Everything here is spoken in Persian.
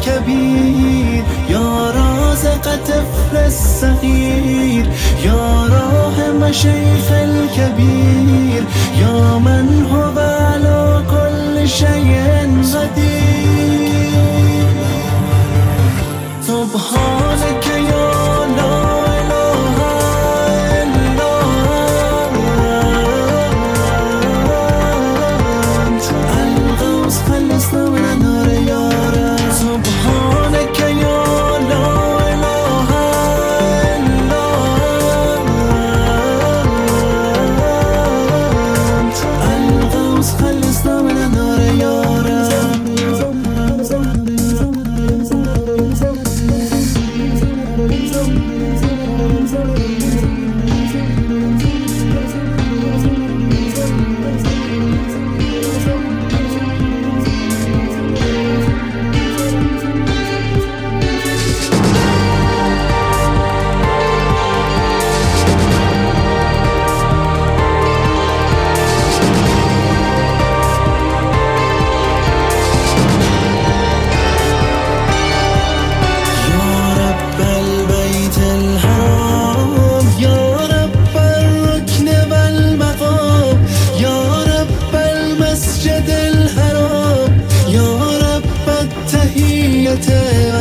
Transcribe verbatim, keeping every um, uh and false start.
الكبير يا رازق طفل الصغير يا راحم شيخ الكبير يا من هو على كل شيء قدير سبحانك يا لا إله إلا أنت الغوث خلصنا من النار يا رب سبحانك يا لا إله إلا أنت الغوث خلصنا من النار يا رب المسجد الحرام يا رب التحية